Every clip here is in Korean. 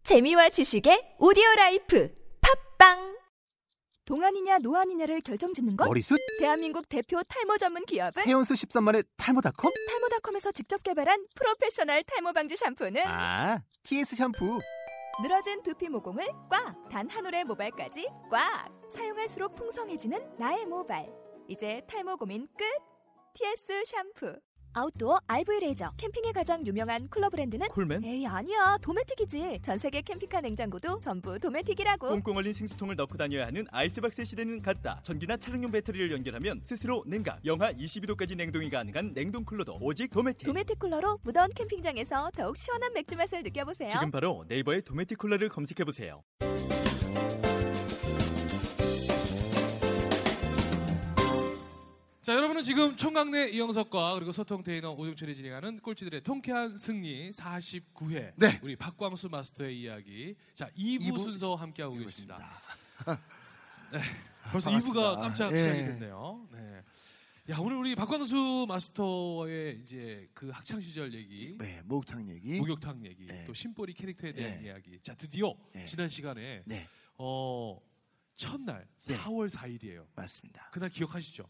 재미와 지식의 오디오라이프 팝빵. 동안이냐 노안이냐를 결정짓는 것? 머리숱? 대한민국 대표 탈모 전문 기업은 헤어스 13만의 탈모닷컴? 탈모닷컴에서 직접 개발한 프로페셔널 탈모 방지 샴푸는 TS 샴푸. 늘어진 두피 모공을 꽉! 단 한 올의 모발까지 꽉! 사용할수록 풍성해지는 나의 모발. 이제 탈모 고민 끝! TS 샴푸. 아웃도어 RV 레저. 캠핑에 가장 유명한 쿨러 브랜드는? 콜맨? 에이 아니야, 도메틱이지. 전세계 캠핑카 냉장고도 전부 도메틱이라고. 꽁꽁 얼린 생수통을 넣고 다녀야 하는 아이스박스 시대는 갔다. 전기나 차량용 배터리를 연결하면 스스로 냉각, 영하 22도까지 냉동이 가능한 냉동 쿨러도 오직 도메틱. 도메틱 쿨러로 무더운 캠핑장에서 더욱 시원한 맥주 맛을 느껴보세요. 지금 바로 네이버에 도메틱 쿨러를 검색해보세요. 자, 여러분은 지금 총각내 이영석과 그리고 소통 테이너 오종철이 진행하는 꼴찌들의 통쾌한 승리 49회. 네. 우리 박광수 마스터의 이야기. 자, 2부 순서 함께하고 계십니다. 네. 벌써 반갑습니다. 2부가 깜짝 시작이 됐네요. 네. 야, 오늘 우리 박광수 마스터의 이제 그 학창 시절 얘기, 네, 목욕탕 얘기. 목욕탕 얘기, 네. 또 심보리 캐릭터에 대한 네. 이야기. 자, 드디어 네. 지난 시간에 네, 첫날 네. 4월 4일이에요. 맞습니다. 그날 기억하시죠?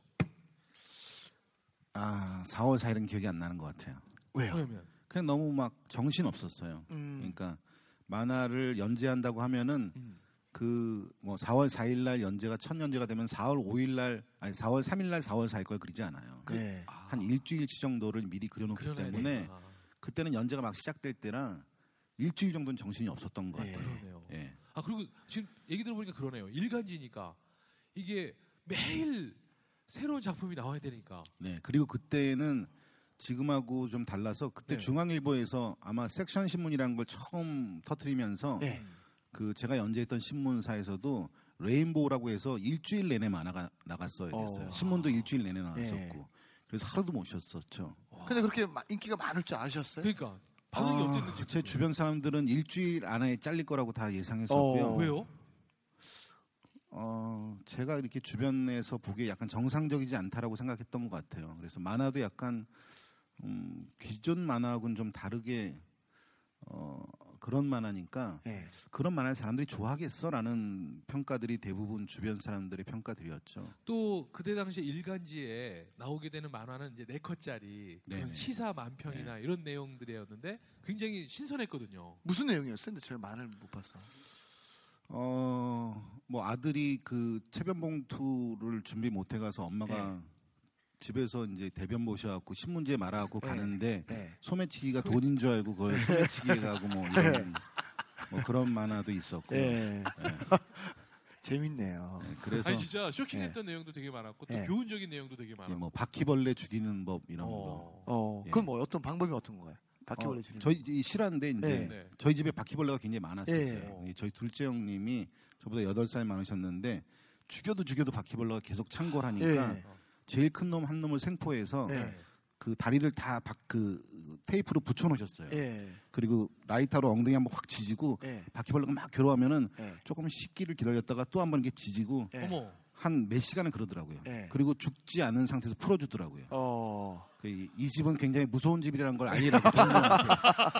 4월 4일은 기억이 안 나는 것 같아요. 왜요? 그러면 그냥 너무 막 정신 없었어요. 그러니까 만화를 연재한다고 하면은 그 뭐 4월 4일 날 연재가 첫 연재가 되면 4월 5일 날 아니 4월 3일 날 4월 4일 걸 그리지 않아요. 네. 한 일주일치 정도를 미리 그려놓기 그려놔야 때문에 되구나. 그때는 연재가 막 시작될 때라 일주일 정도는 정신이 없었던 것 네. 같아요. 그러네요. 예. 그리고 지금 얘기 들어보니까 그러네요. 일간지니까 이게 매일 새로운 작품이 나와야 되니까. 네. 그리고 그때는 지금하고 좀 달라서 그때 네. 중앙일보에서 아마 섹션 신문이라는 걸 처음 터뜨리면서 네. 그 제가 연재했던 신문사에서도 레인보우라고 해서 일주일 내내 만화가 나갔어야 됐어요. 신문도 일주일 내내 나왔었고 네. 그래서 하루도 못 쉬었었죠. 근데 그렇게 인기가 많을 줄 아셨어요? 그러니까 반응이 어땠는지. 제 주변 사람들은 일주일 안에 잘릴 거라고 다 예상했었고요. 왜요? 제가 이렇게 주변에서 보기에 약간 정상적이지 않다라고 생각했던 것 같아요. 그래서 만화도 약간 기존 만화하고는 좀 다르게 그런 만화니까 네. 그런 만화를 사람들이 좋아하겠어라는 평가들이 대부분 주변 사람들의 평가들이었죠. 또 그때 당시 일간지에 나오게 되는 만화는 이제 4컷짜리 그런 네네. 시사 만평이나 이런 내용들이었는데 굉장히 신선했거든요. 무슨 내용이었어요? 근데 제가 만화를 못 봤어. 뭐 아들이 그 체변봉투를 준비 못 해가서 엄마가 집에서 이제 대변 보셔갖고 신문지에 말아갖고 가는데 소매치기가 돈인 줄 알고 그걸 소매치기에 가고 뭐 이런 뭐 그런 만화도 있었고. 네. 재밌네요. 그래서 아니 진짜 쇼킹했던 내용도 되게 많았고 또 교훈적인 내용도 되게 많았고. 뭐 바퀴벌레 죽이는 법 이런 거. 그건 뭐 어떤 방법이 어떤 거예요? 바퀴벌레 죽이는 저희 실화인데 이제 네. 저희 집에 바퀴벌레가 굉장히 많았었어요. 저희 둘째 형님이 저보다 8살 많으셨는데 죽여도 바퀴벌레가 계속 창궐하니까 제일 큰 놈 한 놈을 생포해서 그 다리를 다 그 테이프로 붙여놓으셨어요. 그리고 라이터로 엉덩이 한번 확 지지고 바퀴벌레가 막 괴로워하면은 조금 식기를 기다렸다가 또 한 번 이렇게 지지고 어머. 한 몇 시간은 그러더라고요. 그리고 죽지 않은 상태에서 풀어주더라고요. 이 집은 굉장히 무서운 집이라는 걸 알리라고 동료한테.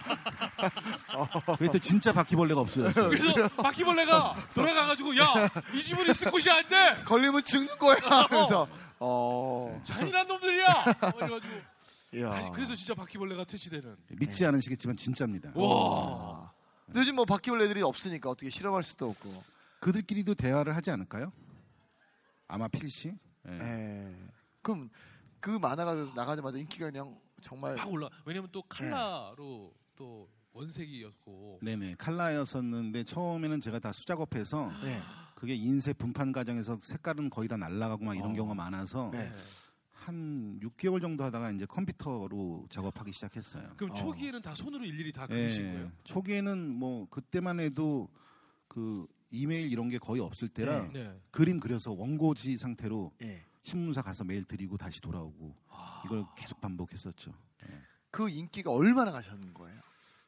그랬더니 진짜 바퀴벌레가 없어졌어요. 그래서 바퀴벌레가 돌아가가지고 야, 이 집은 있을 곳이 안 돼. 걸리면 죽는 거야. 그래서 잔인한 놈들이야. 그래가지고. 이야. 그래서 진짜 바퀴벌레가 퇴치되는. 믿지 않으시겠지만 진짜입니다. 와. 요즘 뭐 바퀴벌레들이 없으니까 어떻게 실험할 수도 없고. 그들끼리도 대화를 하지 않을까요? 아마 필시. 그럼 그 만화가 나가자마자 인기가 그냥 정말 막 올라. 왜냐면 또 칼라로 또 원색이었고. 네네 칼라였었는데 처음에는 제가 다 수작업해서 그게 인쇄 분판 과정에서 색깔은 거의 다 날아가고 막 이런 경우가 많아서 한 6개월 정도 하다가 이제 컴퓨터로 작업하기 시작했어요. 그럼 초기에는 다 손으로 일일이 다 그리신 거예요? 초기에는 뭐 그때만 해도 그 이메일 이런 게 거의 없을 때라 네. 그림 그려서 원고지 상태로 신문사 가서 메일 드리고 다시 돌아오고 이걸 계속 반복했었죠. 그 인기가 얼마나 가셨는 거예요?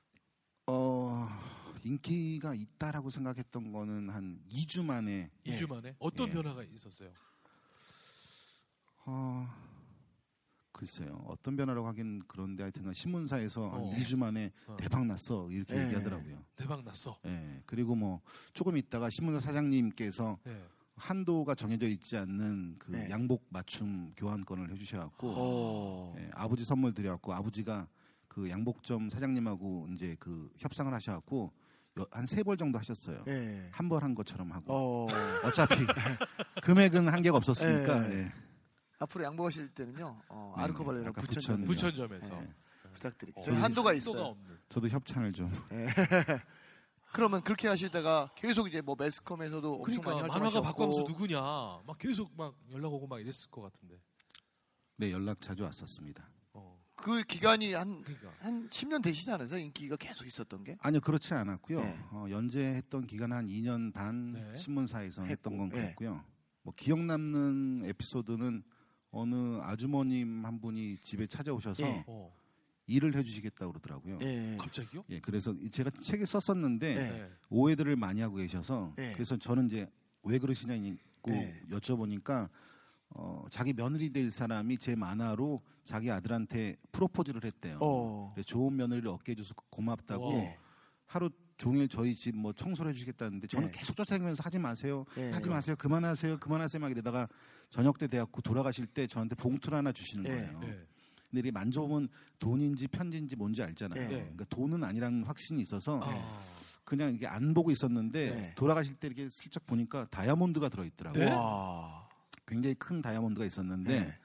인기가 있다라고 생각했던 거는 한 2주 만에. 2주 만에? 어떤 변화가 있었어요? 글쎄요. 어떤 변화라고 하긴 그런데 하여튼 신문사에서 한 2주 만에 어. 대박 났어 이렇게 네. 얘기하더라고요. 대박 났어. 예. 그리고 뭐 조금 있다가 신문사 사장님께서 네. 한도가 정해져 있지 않는 그 네. 양복 맞춤 교환권을 해주셔갖고 오. 예, 아버지 선물 드려갖고 아버지가 그 양복점 사장님하고 이제 그 협상을 하셔갖고 한 3벌 정도 하셨어요. 예. 한 벌 한 것처럼 하고 어. 어차피 금액은 한계가 없었으니까 예. 예. 앞으로 양복하실 때는요. 아르코발레랑 아까 부천점 부천점에서 예. 부탁드릴게요. 어, 저희 한도가 한도가 있어요. 없는. 저도 협찬을 좀 그러면 그렇게 하시다가 계속 이제 뭐 매스컴에서도 엄청 그러니까 많이 만화가 활동하셨고 박광수 누구냐 막 계속 막 연락 오고 막 이랬을 것 같은데. 네, 연락 자주 왔었습니다. 그 기간이 한 그러니까 10년 되시지 않으세요? 인기가 계속 있었던 게? 아니요, 그렇지 않았고요. 네. 연재했던 기간 한 2년 반 네. 신문사에서 했던 건 네. 그랬고요. 뭐 기억 남는 에피소드는 어느 아주머님 한 분이 집에 찾아오셔서 예. 일을 해주시겠다고 그러더라고요. 예. 갑자기요? 예, 그래서 제가 책에 썼었는데 네. 오해들을 많이 하고 계셔서 네. 그래서 저는 이제 왜 그러시냐고 네. 여쭤보니까 자기 며느리 될 사람이 제 만화로 자기 아들한테 프로포즈를 했대요. 그래서 좋은 며느리를 얻게 해줘서 고맙다고 와. 하루 종일 저희 집 뭐 청소를 해주시겠다는데 저는 네. 계속 쫓아다니면서 하지 마세요, 네. 하지 마세요, 그만하세요 막 이러다가 저녁 때 돼갖고 돌아가실 때 저한테 봉투를 하나 주시는 네. 거예요. 네. 근데 이게 만져보면 돈인지 편지인지 뭔지 알잖아요. 네. 그러니까 돈은 아니라는 확신이 있어서 아. 그냥 이게 안 보고 있었는데 네. 돌아가실 때 이렇게 슬쩍 보니까 다이아몬드가 들어있더라고요. 네? 와. 굉장히 큰 다이아몬드가 있었는데 네.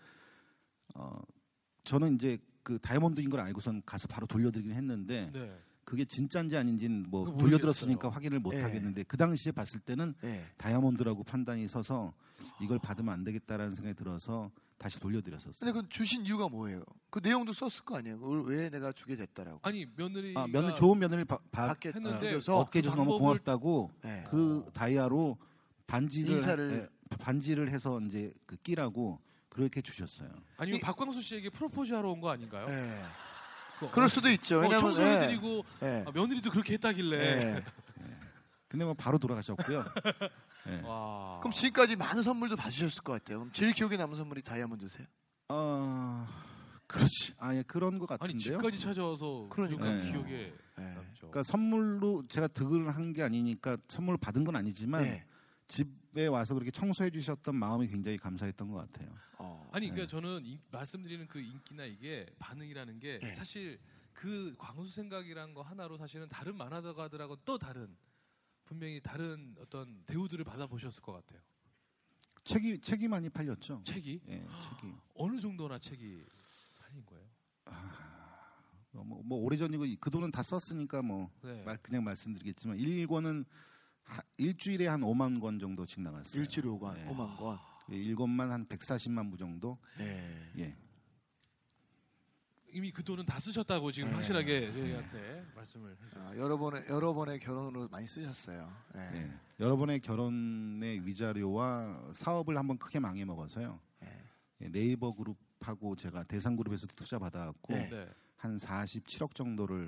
저는 이제 그 다이아몬드인 걸 알고선 가서 바로 돌려드리긴 했는데 네. 그게 진짜인지 아닌지는 뭐 그거 돌려들었으니까 모르겠어요. 확인을 못 네. 하겠는데 그 당시에 봤을 때는 네. 다이아몬드라고 판단이 서서 이걸 받으면 안 되겠다라는 생각이 들어서 다시 돌려드렸었어요. 근데 그 주신 이유가 뭐예요? 그 내용도 썼을 거 아니에요? 그걸 왜 내가 주게 됐다라고? 아니 며느리가 며느리 좋은 며느리를 했는데 그래서 얻게 해줘서 너무 방법을- 고맙다고 네. 그 다이아로 인사를- 반지를 해서 이제 그 끼라고 그렇게 주셨어요. 아니면 이- 박광수 씨에게 프로포즈 하러 온 거 아닌가요? 네. 그- 그럴 수도 있죠. 왜냐면 청소해드리고 네. 며느리도 그렇게 했다길래. 네. 근데 뭐 바로 돌아가셨고요. 네. 와. 그럼 지금까지 많은 선물도 받으셨을 것 같아요. 그럼 제일 기억에 남는 선물이 다이아몬드세요? 그렇지. 아예 그런 것 아니 같은데요. 집까지 찾아와서 그러니까. 그러니까 네. 기억에 네. 남죠. 그러니까 선물로 제가 득을 한 게 아니니까 선물을 받은 건 아니지만 네. 집에 와서 그렇게 청소해 주셨던 마음이 굉장히 감사했던 것 같아요. 아니 그러니까 저는 말씀드리는 그 인기나 이게 반응이라는 게 네. 사실 그 광수 생각이란 거 하나로 사실은 다른 만화가들하고 또 다른 분명히 다른 어떤 대우들을 받아보셨을 것 같아요. 책이 많이 팔렸죠. 책이 예, 책이. 어느 정도나 책이 팔린 거예요? 뭐 오래전이고 그 돈은 다 썼으니까 뭐 네. 그냥 말씀드리겠지만 1권은 일주일에 한 5만 권 정도씩 나갔어요. 일주일에 5만, 네. 5만 권. 1권만 한 140만 부 정도. 네. 예. 이미 그 돈은 다 쓰셨다고 지금 네. 확실하게 저희한테 말씀을 해주셨어요. 여러 번의 결혼으로 많이 쓰셨어요. 네. 예. 여러 번의 결혼의 위자료와 사업을 한번 크게 망해 먹어서요. 네. 예, 네이버 그룹하고 제가 대상그룹에서 투자 받아갖고 네. 네. 한 47억 정도를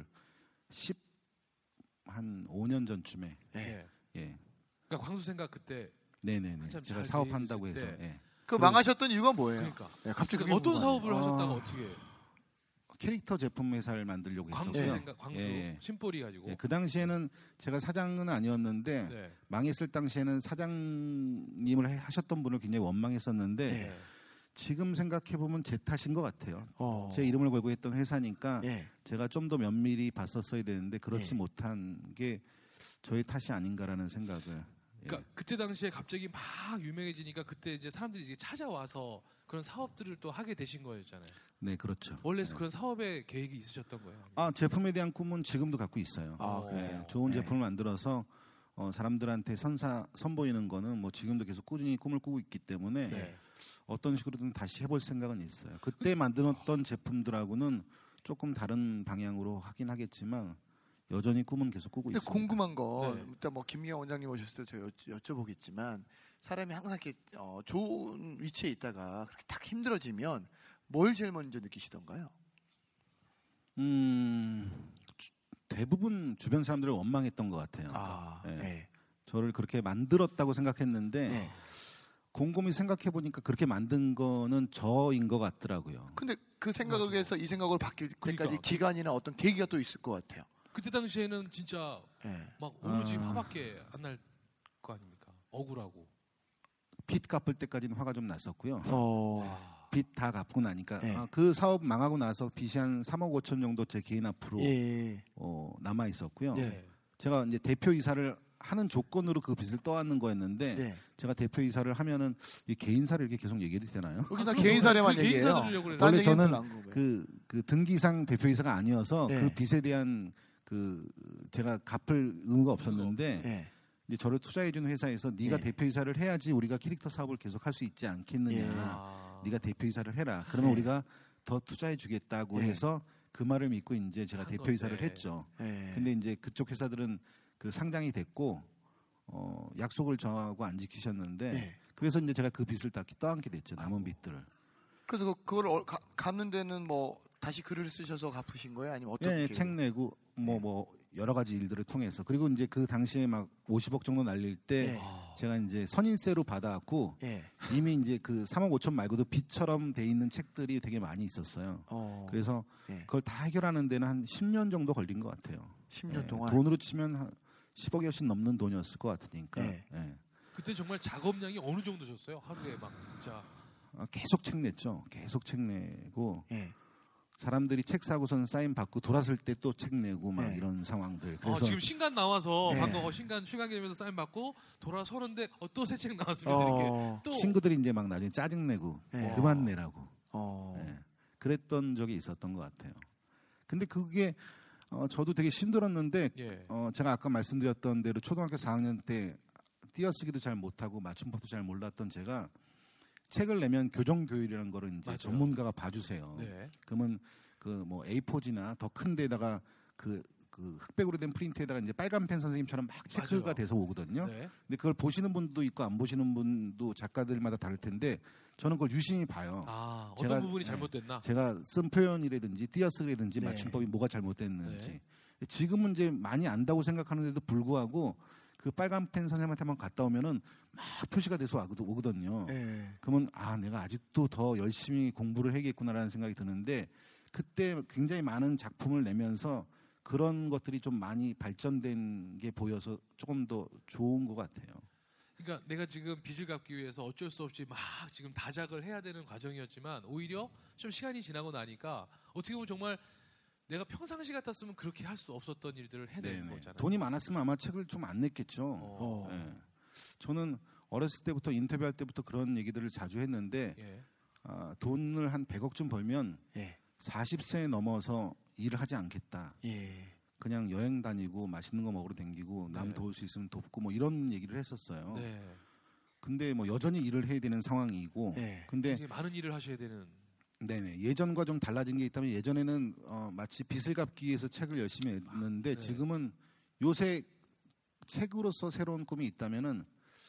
한 5년 전쯤에 네. 예. 그러니까 광수 생각 그때 네네네. 한참 제가 잘 사업한다고 되셨을 해서 때. 예. 그 망하셨던 이유가 뭐예요? 그러니까 네, 갑자기 그게 어떤 궁금하네요. 사업을 하셨다가 어떻게 캐릭터 제품 회사를 만들려고 광수 했었고요. 생각 광수 예, 예. 심보리 가지고 예, 그 당시에는 제가 사장은 아니었는데 네. 망했을 당시에는 사장님을 하셨던 분을 굉장히 원망했었는데 네. 지금 생각해 보면 제 탓인 것 같아요. 제 네. 이름을 걸고 했던 회사니까 예. 제가 좀 더 면밀히 봤었어야 되는데 그렇지 네. 못한 게 저의 탓이 아닌가라는 생각을. 예. 그러니까 그때 당시에 갑자기 막 유명해지니까 그때 이제 사람들이 이제 찾아와서 그런 사업들을 또 하게 되신 거였잖아요. 네, 그렇죠. 원래 네. 그런 사업의 계획이 있으셨던 거예요? 제품에 대한 꿈은 지금도 갖고 있어요. 그러세요? 좋은 네. 제품을 만들어서 사람들한테 선보이는 거는 뭐 지금도 계속 꾸준히 꿈을 꾸고 있기 때문에 네. 어떤 식으로든 다시 해볼 생각은 있어요. 그때 만들었던 제품들하고는 조금 다른 방향으로 하긴 하겠지만 여전히 꿈은 계속 꾸고 근데 있습니다. 궁금한 건 네. 일단 뭐 김미경 원장님 오셨을 때 제가 여쭤보겠지만 사람이 항상 이렇게 좋은 위치에 있다가 그렇게 딱 힘들어지면 뭘 제일 먼저 느끼시던가요? 대부분 주변 사람들을 원망했던 것 같아요. 아, 네. 네. 저를 그렇게 만들었다고 생각했는데 네. 곰곰이 생각해 보니까 그렇게 만든 거는 저인 것 같더라고요. 근데 그 생각에서 이 생각으로 바뀔 때까지 그러니까. 기간이나 어떤 계기가 또 있을 것 같아요. 그때 당시에는 진짜 예. 막 오로지 화밖에 안 날 거 아닙니까? 억울하고. 빚 갚을 때까지는 화가 좀 났었고요. 어. 빚 다 갚고 나니까 네. 그 사업 망하고 나서 빚이 한 3억 5천 정도 제 개인 앞으로 예. 남아 있었고요. 네. 제가 이제 대표이사를 하는 조건으로 그 빚을 떠안는 거였는데 네. 제가 대표이사를 하면은 이 개인사를 이렇게 계속 얘기해도 되나요? 여기 나 개인 사례만 얘기해요. 개인 사례려고 그래요. 원래 딴 저는 얘기는 안 궁금해요. 그 등기상 대표이사가 아니어서 네. 그 빚에 대한 그 제가 갚을 의무가 없었는데 예. 이제 저를 투자해준 회사에서 네가 네. 대표이사를 해야지 우리가 캐릭터 사업을 계속 할 수 있지 않겠느냐. 예. 네가 대표이사를 해라. 그러면 네. 우리가 더 투자해주겠다고 네. 해서 그 말을 믿고 이제 제가 한 대표이사를 건데. 했죠. 예. 근데 이제 그쪽 회사들은 그 상장이 됐고 약속을 저하고 안 지키셨는데 네. 그래서 이제 제가 그 빚을 다 떠안게 됐죠. 남은 빚들을. 그래서 그걸 갚는 데는 뭐 다시 글을 쓰셔서 갚으신 거예요? 아니면 어떻게? 예, 책 내고 뭐 여러 가지 일들을 통해서 그리고 이제 그 당시에 막 50억 정도 날릴 때 예. 제가 이제 선인세로 받아왔고 예. 이미 이제 그 3억 5천 말고도 빚처럼 돼 있는 책들이 되게 많이 있었어요. 그래서 예. 그걸 다 해결하는 데는 한 10년 정도 걸린 것 같아요. 10년 예, 동안. 돈으로 치면 한 10억이 훨씬 넘는 돈이었을 것 같으니까 예. 예. 그때 정말 작업량이 어느 정도 셨어요? 하루에 막 진짜. 계속 책 냈죠. 계속 책 내고 예. 사람들이 책 사고선 사인 받고 돌아설 때 또 책 내고 막 네. 이런 상황들. 그래서 지금 신간 나와서 네. 방금 신간 출간기념에서 사인 받고 돌아서는데 또 새 책 나왔으면 이렇게 또 친구들이 이제 막 나중에 짜증 내고 네. 그만 내라고. 어. 예. 그랬던 적이 있었던 것 같아요. 근데 그게 저도 되게 힘들었는데 예. 제가 아까 말씀드렸던 대로 초등학교 4학년 때 띄어쓰기도 잘 못하고 맞춤법도 잘 몰랐던 제가 책을 내면 교정교율이라는 거를 이제 맞아요. 전문가가 봐주세요. 네. 그러면 그 뭐 A4지나 더 큰 데다가 그 흑백으로 된 프린트에다가 이제 빨간 펜 선생님처럼 막 체크가 맞아요. 돼서 오거든요. 네. 근데 그걸 보시는 분도 있고 안 보시는 분도 작가들마다 다를 텐데 저는 그걸 유심히 봐요. 어떤 제가- 부분이 네. 잘못됐나? 제가 쓴 표현이라든지 띄어쓰기라든지 네. 맞춤법이 뭐가 잘못됐는지. 네. 지금은 이제 많이 안다고 생각하는데도 불구하고 그 빨간 펜 선생님한테만 갔다 오면은 막 표시가 돼서 오거든요. 예. 그러면 내가 아직도 더 열심히 공부를 해야겠구나라는 생각이 드는데 그때 굉장히 많은 작품을 내면서 그런 것들이 좀 많이 발전된 게 보여서 조금 더 좋은 것 같아요. 그러니까 내가 지금 빚을 갚기 위해서 어쩔 수 없이 막 지금 다작을 해야 되는 과정이었지만 오히려 좀 시간이 지나고 나니까 어떻게 보면 정말 내가 평상시 같았으면 그렇게 할 수 없었던 일들을 해내는 네네. 거잖아요. 돈이 많았으면 아마 책을 좀 안 냈겠죠. 예. 저는 어렸을 때부터 인터뷰할 때부터 그런 얘기들을 자주 했는데 예. 돈을 한 100억쯤 벌면 예. 40세 넘어서 일을 하지 않겠다. 예. 그냥 여행 다니고 맛있는 거 먹으러 다니고 남 네. 도울 수 있으면 돕고 뭐 이런 얘기를 했었어요. 네. 근데 뭐 여전히 일을 해야 되는 상황이고 예. 근데 굉장히 많은 일을 하셔야 되는. 네네 예전과 좀 달라진 게 있다면 예전에는 마치 빚을 갚기 위해서 책을 열심히 했는데 네. 지금은 요새 책으로서 새로운 꿈이 있다면은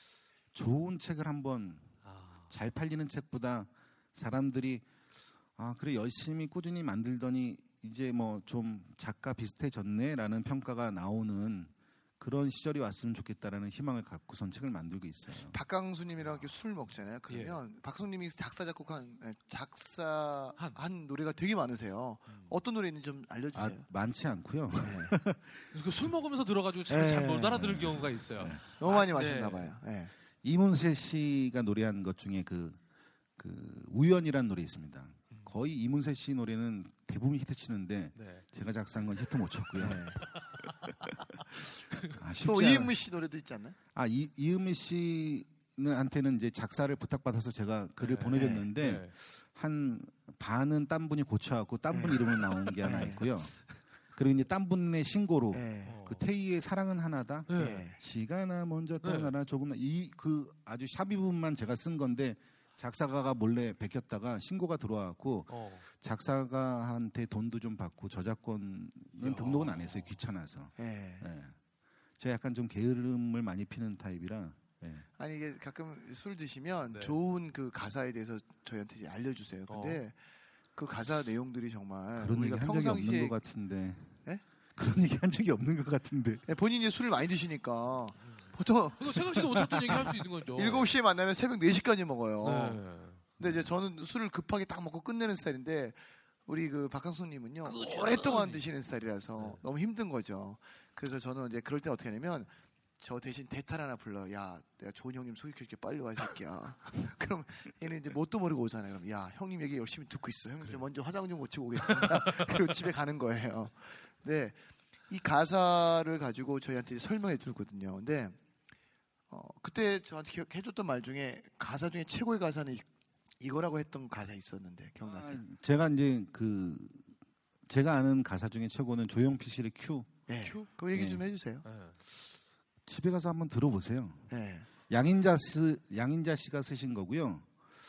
좋은 책을 한번 잘 팔리는 책보다 사람들이 그래 열심히 꾸준히 만들더니 이제 뭐 좀 작가 비슷해졌네라는 평가가 나오는 그런 시절이 왔으면 좋겠다라는 희망을 갖고선 책을 만들고 있어요. 박강수님이랑 이렇게 술 먹잖아요. 그러면 박수님이 작사 작곡한 작사한 노래가 되게 많으세요. 어떤 노래 있는지 좀 알려주세요. 많지 않고요. 그래서 그술 먹으면서 들어가지고 네. 잘 못 알아들을 경우가 있어요. 네. 너무 많이 네. 마셨나 봐요. 예. 이문세 씨가 노래한 것 중에 그 우연이라는 노래 있습니다. 거의 이문세 씨 노래는 대부분 히트치는데 네. 제가 작사한 건 히트 못 쳤고요. 또 쉽지 이은미 씨 노래도 있지 않나요? 이은미 씨한테는 이제 작사를 부탁받아서 제가 글을 보내줬는데 네. 한 반은 딴 분이 고쳐갖고 딴 분 이름으로 나온 게 하나 네. 있고요. 그리고 이제 딴 분의 신고로 예. 그 태희의 사랑은 하나다. 예. 시간아 먼저 떠나라 조금 이 그 아주 샤비 부분만 제가 쓴 건데 작사가가 몰래 베꼈다가 신고가 들어와갖고 작사가한테 돈도 좀 받고 저작권은 등록은 안 했어요. 귀찮아서. 예. 예. 제가 약간 좀 게으름을 많이 피는 타입이라. 예. 아니 이게 가끔 술 드시면 네. 좋은 그 가사에 대해서 저희한테 이제 알려주세요. 근데 그 가사 내용들이 정말 그런 얘기 우리가 한 적이 없는 평상시에 것 같은데. 예? 그런 얘기 한 적이 없는 것 같은데. 본인이 술을 많이 드시니까 보통 그거 생각지도 못했던 얘기 할 수 있는 거죠. 7시에 만나면 새벽 4시까지 먹어요. 네. 근데 이제 저는 술을 급하게 딱 먹고 끝내는 스타일인데 우리 그 박항수님은요 오랫동안 드시는 스타일이라서 너무 힘든 거죠. 그래서 저는 이제 그럴 때 어떻게 하냐면 저 대신 대탈 하나 불러. 야, 내가 좋은 형님 소개해줄게. 빨리 와, 이 새끼야. 그럼 얘는 이제 뭣도 모르고 오잖아요. 그럼 야, 형님 얘기 열심히 듣고 있어. 형님 좀 먼저 화장 좀 고치고 오겠습니다. 그리고 집에 가는 거예요. 네, 이 가사를 가지고 저희한테 설명해 주거든요. 근데 그때 저한테 해줬던 말 중에 가사 중에 최고의 가사는 이거라고 했던 가사 있었는데 기억나세요? 제가 이제 제가 아는 가사 중에 최고는 조용필 씨의 큐. 네, 큐? 그 얘기 네. 좀 해주세요. 네. 집에 가서 한번 들어보세요. 네. 양인자 씨가 쓰신 거고요.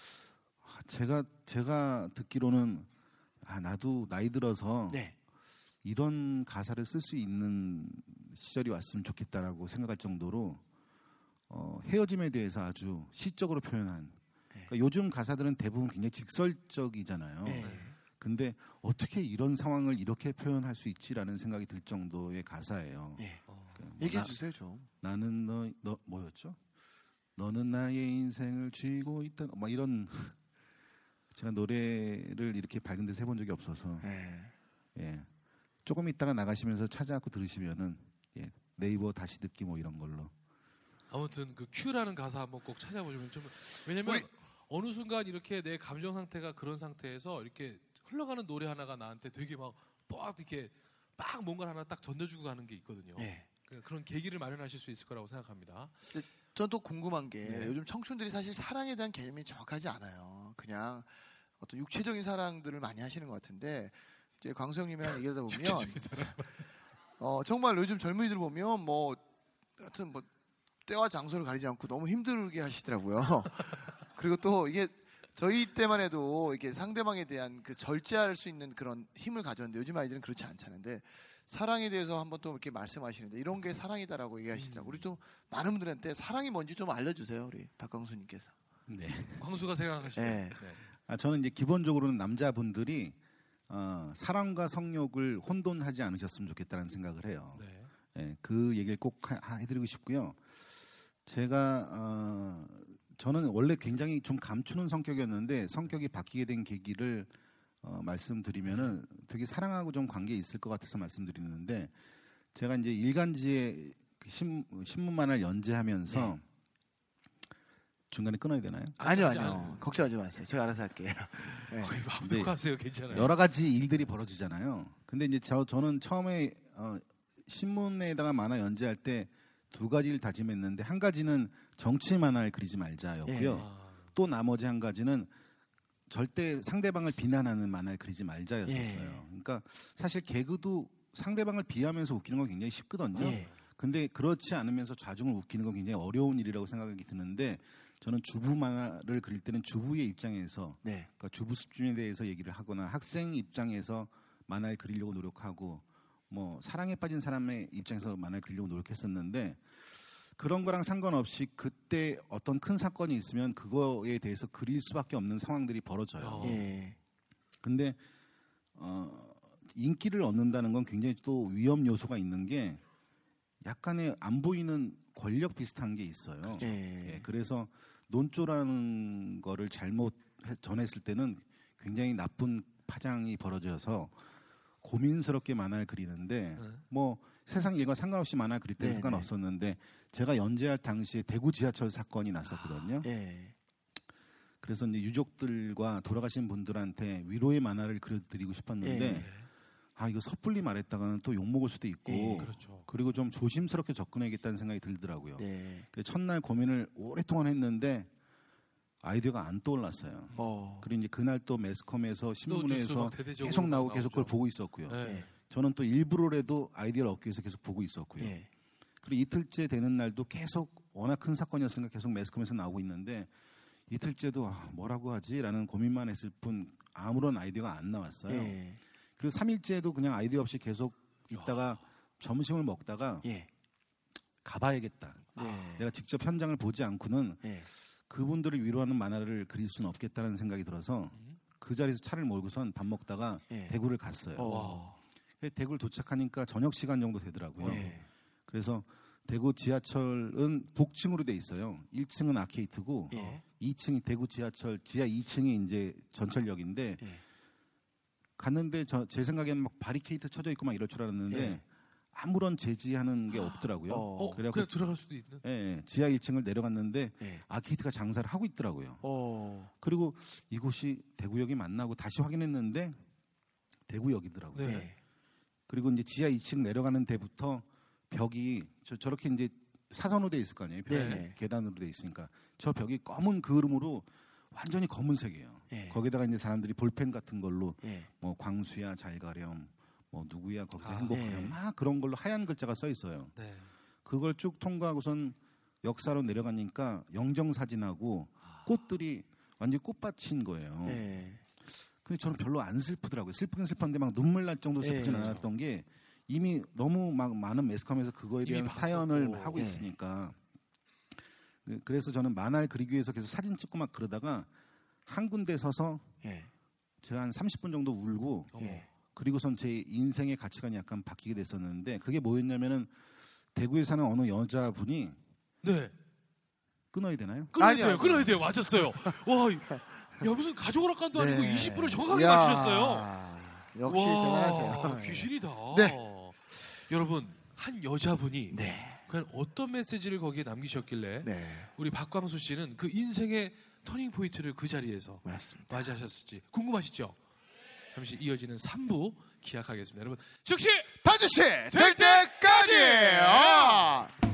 제가 듣기로는 나도 나이 들어서 네. 이런 가사를 쓸 수 있는 시절이 왔으면 좋겠다라고 생각할 정도로 헤어짐에 대해서 아주 시적으로 표현한. 그러니까 요즘 가사들은 대부분 굉장히 직설적이잖아요. 네. 근데 어떻게 이런 상황을 이렇게 표현할 수 있지라는 생각이 들 정도의 가사예요. 네. 그러니까 얘기해 주세요 좀. 나는 너 뭐였죠? 너는 나의 인생을 쥐고 있다. 막 이런 제가 노래를 이렇게 밝은 데서 해본 적이 없어서 예. 조금 있다가 나가시면서 찾아갖고 들으시면은 네이버 다시 듣기 뭐 이런 걸로. 아무튼 그 큐라는 가사 한번 꼭 찾아보시면 좀 왜냐면 어느 순간 이렇게 내 감정 상태가 그런 상태에서 이렇게 흘러가는 노래 하나가 나한테 되게 막 이렇게 막 뭔가 하나 딱 던져주고 가는 게 있거든요. 네. 그런 계기를 마련하실 수 있을 거라고 생각합니다. 전 또 궁금한 게 요즘 청춘들이 사실 사랑에 대한 개념이 정확하지 않아요. 그냥 어떤 육체적인 사랑들을 많이 하시는 것 같은데 이제 광수형님이랑 얘기하다 보면 정말 요즘 젊은이들 보면 뭐 하여튼 뭐 때와 장소를 가리지 않고 너무 힘들게 하시더라고요. 그리고 또 이게 저희 때만 해도 이렇게 상대방에 대한 그 절제할 수 있는 그런 힘을 가졌는데 요즘 아이들은 그렇지 않잖아요. 근데 사랑에 대해서 한번 또 이렇게 말씀하시는데 이런 게 사랑이다라고 얘기하시더라고요. 우리 좀 많은 분들한테 사랑이 뭔지 좀 알려주세요. 우리 박광수님께서. 네. 광수가 생각하시는. 네. 저는 이제 기본적으로는 남자분들이 사랑과 성욕을 혼돈하지 않으셨으면 좋겠다는 생각을 해요. 네. 네, 그 얘기를 꼭 해드리고 싶고요. 저는 원래 굉장히 좀 감추는 성격이었는데 성격이 바뀌게 된 계기를 말씀드리면은 되게 사랑하고 좀 관계 있을 것 같아서 말씀드리는데 제가 이제 일간지에 신문만을 연재하면서 중간에 끊어야 되나요? 아니요. 걱정하지 마세요. 제가 알아서 할게요. 네. 완벽하세요. 괜찮아요. 여러 가지 일들이 벌어지잖아요. 근데 이제 저는 처음에 신문에다가 만화 연재할 때 2가지를 다짐했는데 한 가지는 정치 만화를 그리지 말자였고요. 또 나머지 한 가지는 절대 상대방을 비난하는 만화를 그리지 말자였었어요. 그러니까 사실 개그도 상대방을 비하면서 웃기는 건 굉장히 쉽거든요. 근데 그렇지 않으면서 좌중을 웃기는 건 굉장히 어려운 일이라고 생각이 드는데 저는 주부 만화를 그릴 때는 주부의 입장에서 그러니까 주부 수준에 대해서 얘기를 하거나 학생 입장에서 만화를 그리려고 노력하고 뭐 사랑에 빠진 사람의 입장에서 만화를 그리려고 노력했었는데 그런 거랑 상관없이 그때 어떤 큰 사건이 있으면 그거에 대해서 그릴 수밖에 없는 상황들이 벌어져요. 근데 인기를 얻는다는 건 굉장히 또 위험 요소가 있는 게 약간의 안 보이는 권력 비슷한 게 있어요. 그래서 논조라는 거를 잘못 전했을 때는 굉장히 나쁜 파장이 벌어져서 고민스럽게 만화를 그리는데 뭐 세상 일과 상관없이 만화 그릴 때는 상관없었는데 제가 연재할 당시에 대구 지하철 사건이 났었거든요. 그래서 이제 유족들과 돌아가신 분들한테 위로의 만화를 그려드리고 싶었는데 이거 섣불리 말했다가는 또 욕먹을 수도 있고 그리고 좀 조심스럽게 접근해야겠다는 생각이 들더라고요. 첫날 고민을 오랫동안 했는데 아이디어가 안 떠올랐어요. 그리고 이제 그날 또 매스컴에서 신문에서 계속 나오고 계속 그걸 보고 있었고요. 저는 또 일부러라도 아이디어를 얻기 위해서 계속 보고 있었고요. 그리고 이틀째 되는 날도 계속 워낙 큰 사건이었으니까 계속 매스컴에서 나오고 있는데 이틀째도 뭐라고 하지라는 고민만 했을 뿐 아무런 아이디어가 안 나왔어요. 그리고 3일째도 그냥 아이디어 없이 계속 있다가 점심을 먹다가 가봐야겠다. 내가 직접 현장을 보지 않고는 그분들을 위로하는 만화를 그릴 수는 없겠다는 생각이 들어서 그 자리에서 차를 몰고선 밥 먹다가 대구를 갔어요. 대구를 도착하니까 저녁 시간 정도 되더라고요. 그래서 대구 지하철은 복층으로 돼 있어요. 1층은 아케이트고 2층이 대구 지하철 지하 2층이 이제 전철역인데 갔는데 제 생각에는 막 바리케이트 쳐져 있고 막 이럴 줄 알았는데 아무런 제지하는 게 없더라고요. 그래서 그냥 들어갈 수도 있는. 예, 지하 1층을 내려갔는데 아케이트가 장사를 하고 있더라고요. 그리고 이곳이 대구역이 맞나고 다시 확인했는데 대구역이더라고요. 네. 그리고 이제 지하 2층 내려가는 데부터 벽이 저렇게 이제 사선으로 돼 있을 거 아니에요. 벽이 계단으로 돼 있으니까 저 벽이 검은 그을음으로 완전히 검은색이에요. 거기다가 이제 사람들이 볼펜 같은 걸로 뭐 광수야 잘 가렴, 뭐 누구야 거기서 행복하렴 막 그런 걸로 하얀 글자가 써 있어요. 네. 그걸 쭉 통과하고선 역사로 내려가니까 영정사진하고 꽃들이 완전히 꽃밭인 거예요. 근데 저는 별로 안 슬프더라고요. 슬프긴 슬펐는데 막 눈물 날 정도 슬프진 않았던 게 이미 너무 막 많은 매스컴에서 그거에 대한 사연을 하고 있으니까. 그래서 저는 만화를 그리기 위해서 계속 사진 찍고 막 그러다가 한 군데 서서 제가 한 30분 정도 울고 그리고선 제 인생의 가치관이 약간 바뀌게 됐었는데 그게 뭐였냐면은 대구에 사는 어느 여자분이 끊어야 되나요? 끊어야 돼요. 맞았어요. 와, 야 무슨 가족 오락관도 아니고 20분을 정확하게 맞추셨어요. 역시 대단하세요. 귀신이다. 네. 여러분 한 여자분이 과연 어떤 메시지를 거기에 남기셨길래 우리 박광수 씨는 그 인생의 터닝 포인트를 그 자리에서 맞이하셨을지 궁금하시죠? 잠시 이어지는 3부 기약하겠습니다. 여러분 즉시 반드시 될 때까지.